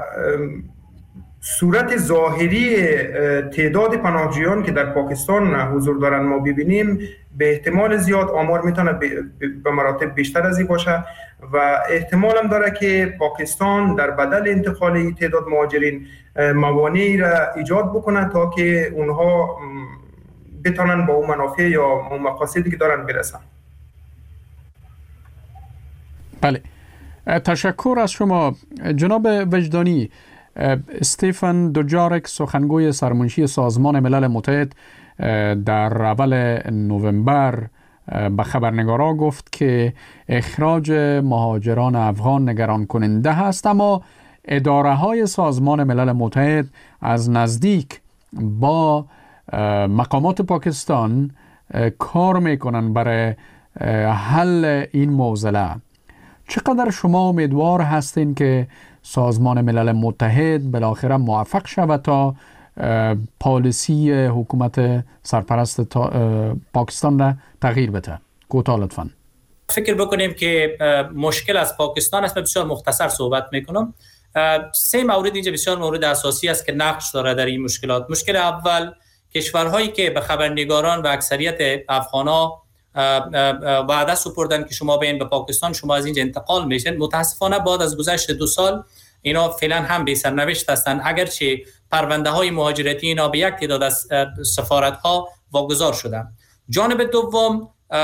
صورت ظاهری تعداد پناهجویان که در پاکستان حضور دارند ما ببینیم، به احتمال زیاد آمار میتونه به مراتب بیشتر از این باشه و احتمال هم داره که پاکستان در بدل انتقال این تعداد مهاجرین موانعی را ایجاد بکنه تا که اونها بتونن با اون منافع یا اون مقاصدی که دارن برسن. بله، تشکر از شما جناب وجدانی. استیفن دوجارک، سخنگوی سرمنشی سازمان ملل متحد، در اول نوامبر به خبرنگارا گفت که اخراج مهاجران افغان نگران کننده است، اما اداره های سازمان ملل متحد از نزدیک با مقامات پاکستان کار میکنن برای حل این معضله. چقدر شما امیدوار هستین که سازمان ملل متحد بالاخره موفق شود تا پالیسی حکومت سرپرست پاکستان را تغییر بده؟ کوتاه لطفاً. فکر بکنیم که مشکل از پاکستان است. بسیار مختصر صحبت میکنم. سه مورد اینجا بسیار مورد اساسی است که نقش داره در این مشکلات. مشکل اول، کشورهایی که به خبرنگاران و اکثریت افغانا وعده سپردن که شما بیاین به پاکستان، شما از اینجا انتقال میشن، متاسفانه بعد از گذشت دو سال اینا فعلا هم بی سرنوشت هستند، اگرچه پرونده های مهاجرتی اینا به یک تعداد از سفارت ها واگذار شدن. جانب دوم،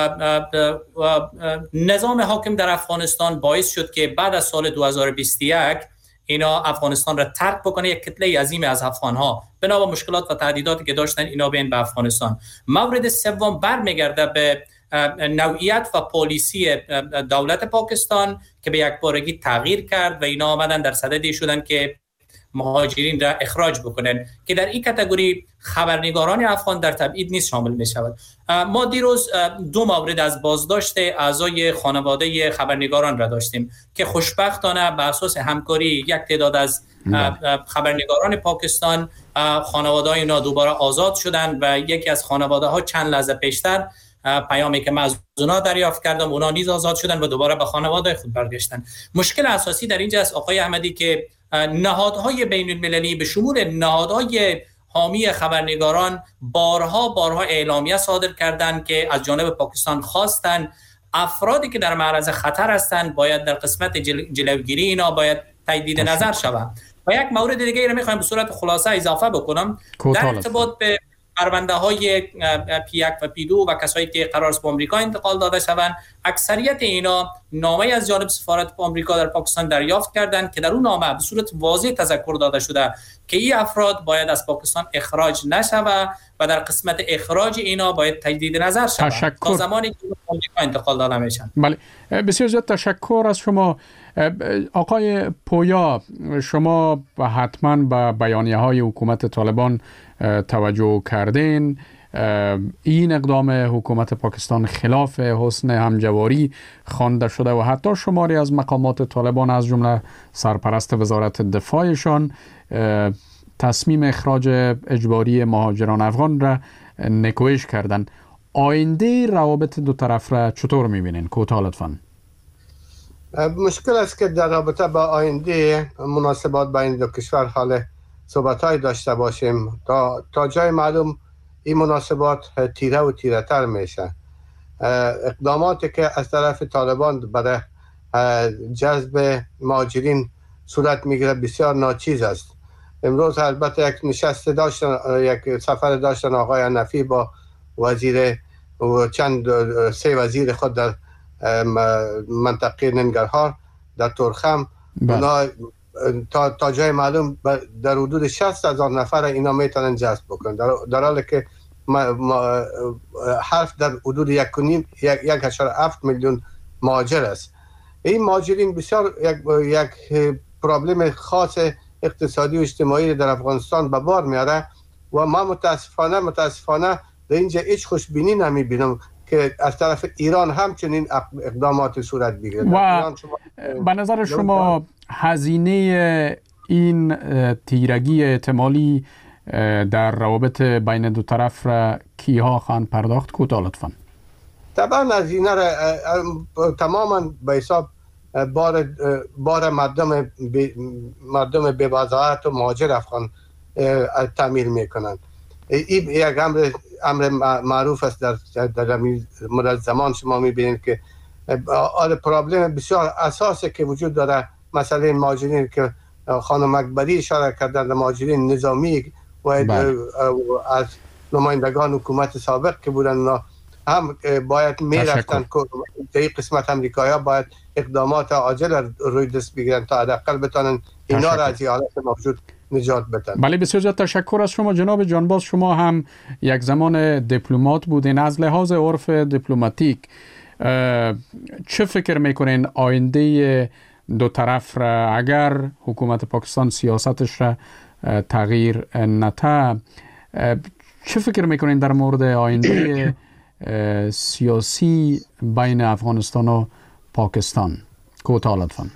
نظام حاکم در افغانستان باعث شد که بعد از سال دو هزار و بیست و یک اینا افغانستان را ترک بکنه. یک کتله عظیم از افغان‌ها بنا به مشکلات و تهدیداتی که داشتن اینا بیان به افغانستان. مورد سوم برمیگرده به نوعیت و پالیسی دولت پاکستان که به یک بارگی تغییر کرد و اینا آمدن در صددی شدن که مهاجرین را اخراج بکنن، که در این کاتگوری خبرنگاران افغان در تبعید نیست شامل می شود. ما دیروز دو مورد از بازداشت اعضای خانواده خبرنگاران را داشتیم که خوشبختانه به اساس همکاری یک تعداد از خبرنگاران پاکستان خانواده های اینا دوباره آزاد شدند و یکی از خانواده ها چند لحظه پیشتر پیامی که من از اونا دریافت کردم، اونا نیز آزاد شدن و دوباره به خانواده خود برگشتن. مشکل اساسی در اینجا است آقای احمدی که نهادهای بین المللی به شمول نهادهای حامی خبرنگاران بارها بارها اعلامیه صادر کردند که از جانب پاکستان خواستن افرادی که در معرض خطر هستند باید در قسمت جل... جلوگیری اینا باید تجدید نظر شود. و یک مورد دیگه ای را میخوایم به صورت خلاصه اضافه بکنم در ارتباط به پرونده های پی یک و پی دو و کسایی که قرار است به آمریکا انتقال داده شوند. اکثریت اینا نامه از جانب سفارت آمریکا در پاکستان دریافت کردند که در اون نامه به صورت واضح تذکر داده شده که این افراد باید از پاکستان اخراج نشود و در قسمت اخراج اینا باید تجدید نظر شود تا زمانی که آمریکا انتقال داده میشن. بله، بسیار زیاد تشکر از شما. آقای پویا، شما حتما به بیانیه های حکومت طالبان توجه کردین. این اقدام حکومت پاکستان خلاف حسن همجواری خوانده شده و حتی شماری از مقامات طالبان از جمله سرپرست وزارت دفاعشان تصمیم اخراج اجباری مهاجران افغان را نکوهش کردند. آینده روابط دو طرف را چطور می‌بینین؟ کوتاه لطفاً. مشکل است که در رابطه با آینده مناسبات بین دو کشور حال صحبت‌های داشته باشیم. تا تا جای معلوم این مناسبات تیره و تیره تر میشه. اقداماتی که از طرف طالبان برای جذب مهاجرین صورت میگیره بسیار ناچیز است. امروز البته یک نشست داشتن، یک سفر داشتن آقای حنفی با وزیر و چند سه وزیر خود در منطقه ننگرهار در تورخم. اونا تا, تا جای معلوم در حدود شصت هزار نفر اینا میتونن جذب بکنن، در, در حالی که ما ما حرف در حدود یک و نیم یک یک اشاره هفت میلیون مهاجر است. این مهاجرین بسیار یک یک پرابلم خاص اقتصادی و اجتماعی در افغانستان به بار میاره و ما متاسفانه متاسفانه در اینجا هیچ خوشبینی نمیبینم که از طرف ایران همچنین اقدامات صورت بگیره. و به نظر شما هزینه این تیرگی احتمالی در روابط بین دو طرف را کیها خواهند پرداخت؟ کوتاه لطفاً. طبعا هزینه را تماما به حساب بار بار مردم مردم بی-وضاحت و مهاجر افغان تعمیر میکنند. این یک امر امر معروف است در در مدت زمان. شما میبینید که آل پرابلم بسیار اساسی که وجود داره، مسئله مهاجرین که خانم اکبری اشاره کردن، مهاجرین نظامی و از نمایندگان حکومت سابق که بودن هم باید میرفتن که این قسمت امریکایی‌ها باید اقدامات عاجل روی دست بگیرن تا حداقل بتونن اینا را از حالت موجود نجات بدن. بله، بسیار زیاد تشکر از شما جناب جانباز. شما هم یک زمان دیپلمات بودین. از لحاظ عرف دیپلماتیک چه فکر میکنین آینده دو طرف را اگر حکومت پاکستان سیاستش را تغییر نده، چه فکر میکنین در مورد آینده سیاسی بین افغانستان و پاکستان؟ کوتاه لطفاً.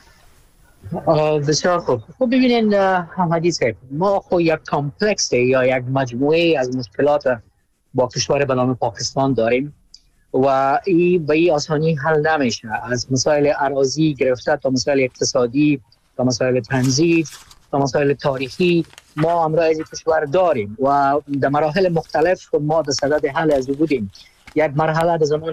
بسیار خوب. خب ببینید حدیث صاحب، ما خو یک کامپلکس یا یک مجموعه از مشکلات با کشور به نام پاکستان داریم و این به این آسانی حل نمیشه. از مسائل اراضی گرفته تا مسائل اقتصادی تا مسائل تنظیم تا مسائل تاریخی ما امروز این کشور داریم و در مراحل مختلف ما در صدد حل از بودیم. یک مرحله در زمان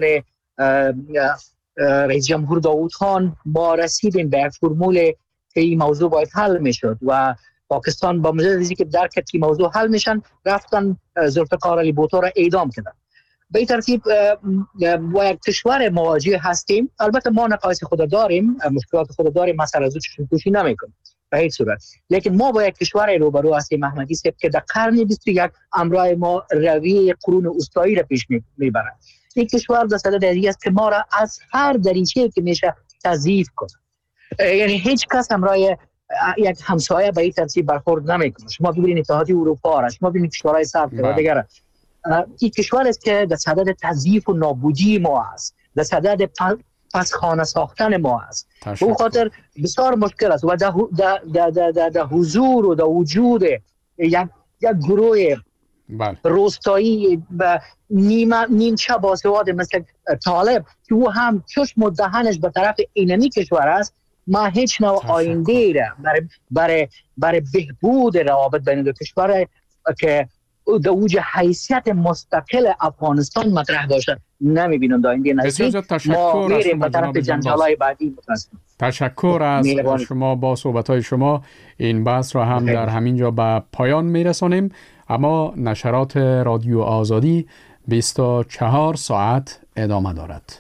رئیس جمهور داوود خان ما رسیدیم به یک فرمول که این موضوع باید حل میشد و پاکستان با مجرد اینکه درک کرد که موضوع حل میشن رفتن ذوالفقار علی بوتو را اعدام کردن. به این ترتیب با یک کشور مواجه هستیم. البته ما نقایص خود داریم، مشکلات خود داریم، مسئله از چشم پوشی نمیکنیم به هیچ صورت، لیکن ما با یک کشور روبرو هستیم احمدی صاحب که در قرن بیست و یک امرای ما رویه قرون وسطایی را پیش میبرد. این کشور در صدد است که ما را از هر دریچه‌ای که میشه تضعیف کنه. یعنی هیچ کس امرای یک همسایه به این ترتیب برخورد نمیکنه. شما ببینید اتحادیه اروپا را، شما ببینید کشورهای سرد و دیگر. این کشور است که در صدد تضعیف و نابودی ما است، در صدد پسخانه ساختن ما است. به اون خاطر بسیار مشکل است و در در در در در حضور و در وجود یک یک گروه روستایی و نیمه نیمچه باسواد مثل طالب که او هم چشم و دهنش به طرف اینمی کشور است، ما هیچ نوع آینده را برای برای برای بهبود روابط بین دو کشور که در اوج حیثیت مستقل افغانستان مطرح داشته نمیبینم. در آینده نزدیک ما میریم به طرف جنجال‌های بعدی. تشکر از شما. با صحبت‌های شما این بحث را هم در همین جا به پایان میرسانیم، اما نشرات رادیو آزادی بیست و چهار ساعت ادامه دارد.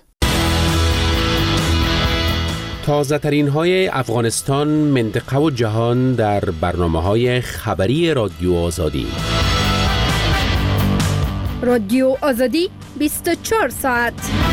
تازه ترین های افغانستان، منطقه و جهان در برنامه های خبری رادیو آزادی. رادیو آزادی بیست و چهار ساعت.